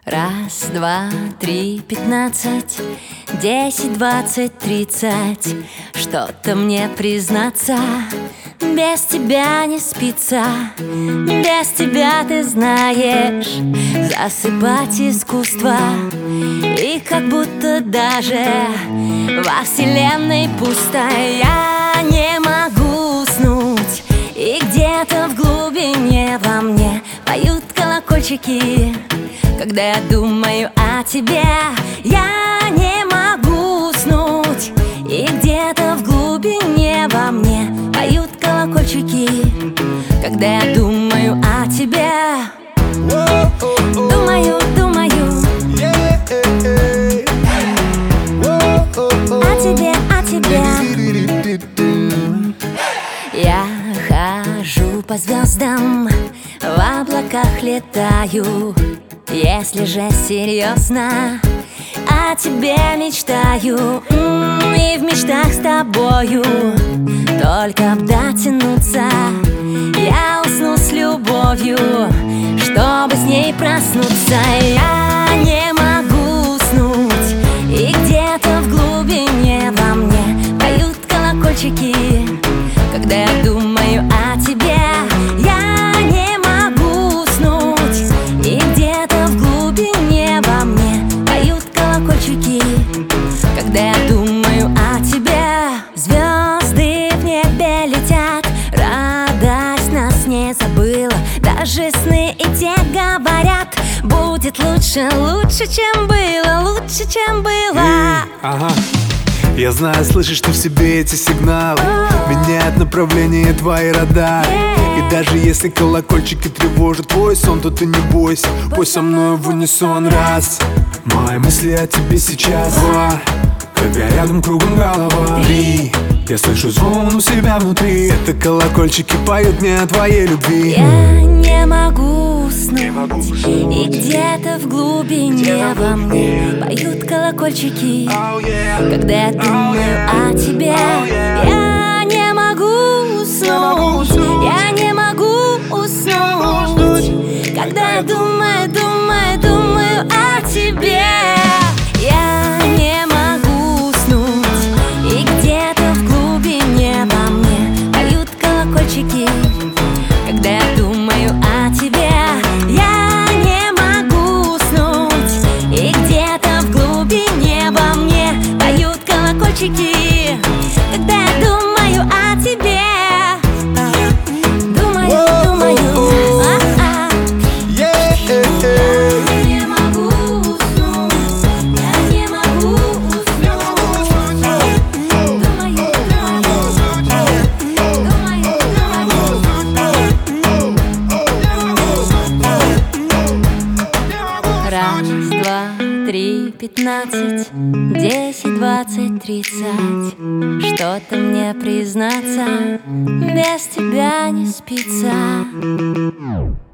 Раз, два, три, 15, 10, 20, 30. Что-то мне признаться, без тебя не спится. Без тебя, ты знаешь, засыпать искусство. И как будто даже во вселенной пусто. Я не могу уснуть, и где-то в глубине во мне поют колокольчики. Когда я думаю о тебе, я не могу уснуть, и где-то в глубине во мне поют колокольчики. Когда я думаю о тебе, думаю, думаю о тебе, о тебе. Я хожу по звездам, в облаках летаю. Если же серьезно, о тебе мечтаю. И в мечтах с тобою только б дотянуться. Я усну с любовью, чтобы с ней проснуться. Я не могу уснуть, и где-то в глубине во мне поют колокольчики. Когда я думаю о тебе, я не могу уснуть, и где-то в глубине во мне поют колокольчики. Когда я думаю о тебе, звезды в небе летят, радость нас не забыла. Даже сны и те говорят, будет лучше, лучше, чем было, лучше, чем было. Ага. Я знаю, слышишь ты в себе эти сигналы, меняют направление твои радары. И даже если колокольчики тревожат твой сон, то ты не бойся, пой со мной в унисон. Раз, мои мысли о тебе сейчас. Два, когда рядом кругом голова. Три, я слышу звон у себя внутри. Это колокольчики поют мне о твоей любви. Я не могу уснуть, и где-то в глубине во мне поют колокольчики. Когда я думаю о тебе, я не могу уснуть, я не могу уснуть. Когда я думаю, думаю, думаю о тебе, я не могу уснуть, и где-то в глубине во мне поют колокольчики. Когда я думаю о тебе, я не могу уснуть, и где-то в глубине во мне поют колокольчики. Когда я думаю о тебе, думаю, думаю, я не могу уснуть, я не могу уснуть. Думаю, раз, два, три, 15, 10, 20, 30. Что-то мне признаться, без тебя не спится.